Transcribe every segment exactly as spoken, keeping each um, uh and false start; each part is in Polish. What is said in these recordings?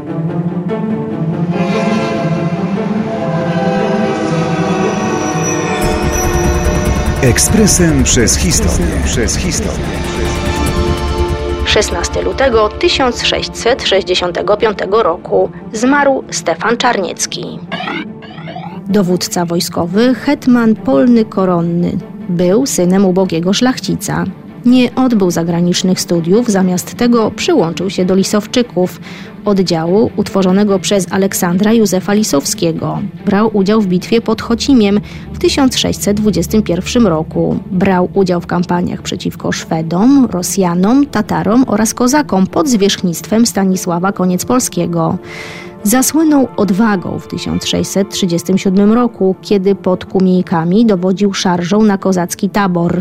Ekspresem przez historię. Przez historię. szesnastego lutego tysiąc sześćset sześćdziesiątego piątego roku zmarł Stefan Czarniecki. Dowódca wojskowy, hetman polny koronny. Był synem ubogiego szlachcica. Nie odbył zagranicznych studiów, zamiast tego przyłączył się do Lisowczyków, oddziału utworzonego przez Aleksandra Józefa Lisowskiego. Brał udział w bitwie pod Chocimiem w tysiąc sześćset dwudziestym pierwszym roku. Brał udział w kampaniach przeciwko Szwedom, Rosjanom, Tatarom oraz Kozakom pod zwierzchnictwem Stanisława Koniecpolskiego. Zasłynął odwagą w tysiąc sześćset trzydziestym siódmym roku, kiedy pod Kumiejkami dowodził szarżą na kozacki tabor.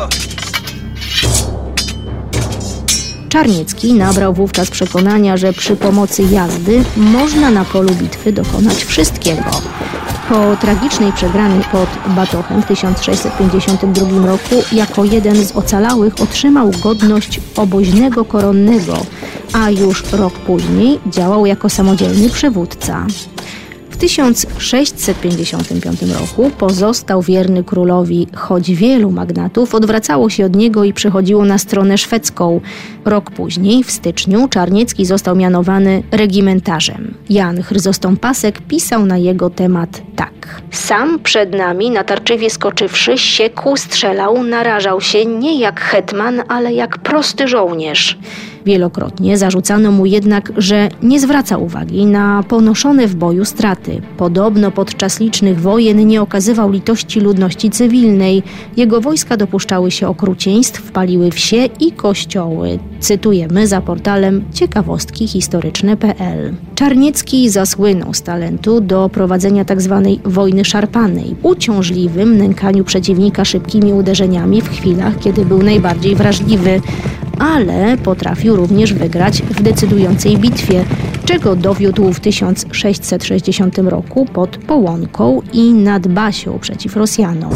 Czarniecki nabrał wówczas przekonania, że przy pomocy jazdy można na polu bitwy dokonać wszystkiego. Po tragicznej przegranej pod Batochem w tysiąc sześćset pięćdziesiątym drugim roku jako jeden z ocalałych otrzymał godność oboźnego koronnego, a już rok później działał jako samodzielny przywódca. W tysiąc sześćset pięćdziesiątym piątym roku pozostał wierny królowi, choć wielu magnatów odwracało się od niego i przechodziło na stronę szwedzką. Rok później, w styczniu, Czarniecki został mianowany regimentarzem. Jan Chryzostom-Pasek pisał na jego temat tak. Sam przed nami, natarczywie skoczywszy, siekł, strzelał, narażał się nie jak hetman, ale jak prosty żołnierz. Wielokrotnie zarzucano mu jednak, że nie zwraca uwagi na ponoszone w boju straty. Podobno podczas licznych wojen nie okazywał litości ludności cywilnej. Jego wojska dopuszczały się okrucieństw, paliły wsie i kościoły. Cytujemy za portalem ciekawostki historyczne kropka pe el. Czarniecki zasłynął z talentu do prowadzenia tzw. wojny szarpanej, uciążliwym nękaniu przeciwnika szybkimi uderzeniami w chwilach, kiedy był najbardziej wrażliwy, ale potrafił również wygrać w decydującej bitwie, czego dowiódł w tysiąc sześćset sześćdziesiątym roku pod Połonką i nad Basią przeciw Rosjanom.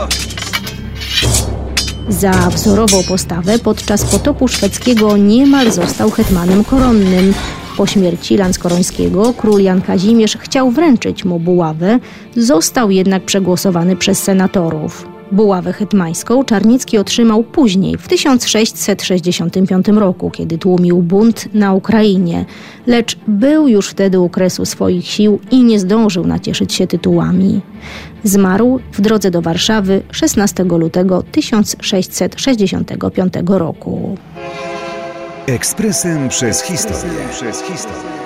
Za wzorową postawę podczas potopu szwedzkiego niemal został hetmanem koronnym. Po śmierci Lanskorońskiego król Jan Kazimierz chciał wręczyć mu buławę, został jednak przegłosowany przez senatorów. Buławę hetmańską Czarniecki otrzymał później, w tysiąc sześćset sześćdziesiątym piątym roku, kiedy tłumił bunt na Ukrainie, lecz był już wtedy u kresu swoich sił i nie zdążył nacieszyć się tytułami. Zmarł w drodze do Warszawy szesnastego lutego tysiąc sześćset sześćdziesiątego piątego roku. Ekspresem przez historię. Przez historię.